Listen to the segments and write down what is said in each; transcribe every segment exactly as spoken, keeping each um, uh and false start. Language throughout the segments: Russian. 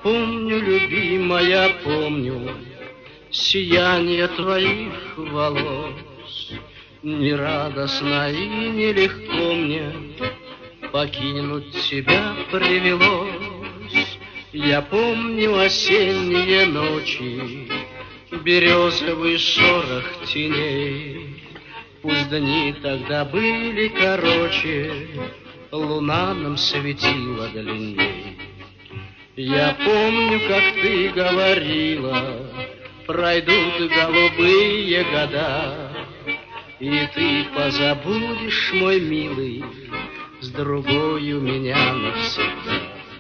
помню, любимая, помню сияние твоих волос. Нерадостно и нелегко мне покинуть тебя привелось. Я помню осенние ночи, березовый шорох теней. Пусть дни тогда были короче, луна нам светила длинней. Я помню, как ты говорила, пройдут голубые года, и ты позабудешь, мой милый, с другою меня навсегда.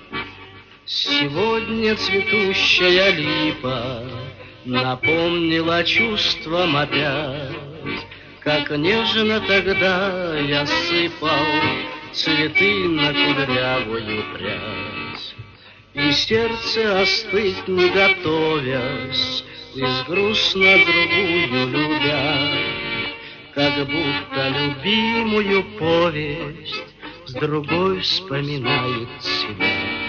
Сегодня цветущая липа напомнила чувством опять, как нежно тогда я сыпал цветы на кудрявую прядь. И сердце остыть не готовясь, лишь грустно другую любя, как будто любимую повесть с другой вспоминает себя.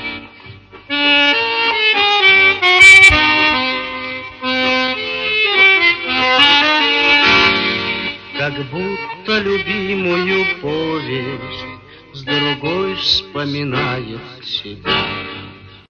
Как будто любимую повесть с другой вспоминает себя.